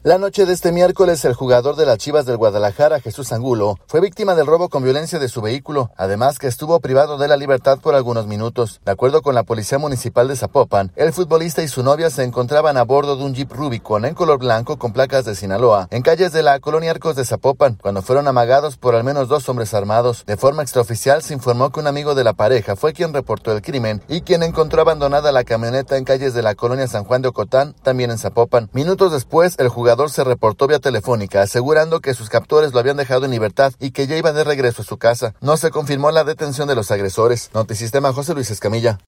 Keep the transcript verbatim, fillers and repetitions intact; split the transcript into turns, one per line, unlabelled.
La noche de este miércoles, el jugador de las Chivas del Guadalajara, Jesús Angulo, fue víctima del robo con violencia de su vehículo, además que estuvo privado de la libertad por algunos minutos. De acuerdo con la Policía Municipal de Zapopan, el futbolista y su novia se encontraban a bordo de un Jeep Rubicon en color blanco con placas de Sinaloa, en calles de la colonia Arcos de Zapopan, cuando fueron amagados por al menos dos hombres armados. De forma extraoficial se informó que un amigo de la pareja fue quien reportó el crimen y quien encontró abandonada la camioneta en calles de la colonia San Juan de Ocotán, también en Zapopan. Minutos después, el jugador se reportó vía telefónica asegurando que sus captores lo habían dejado en libertad y que ya iba de regreso a su casa. No se confirmó la detención de los agresores. Notisistema, José Luis Escamilla.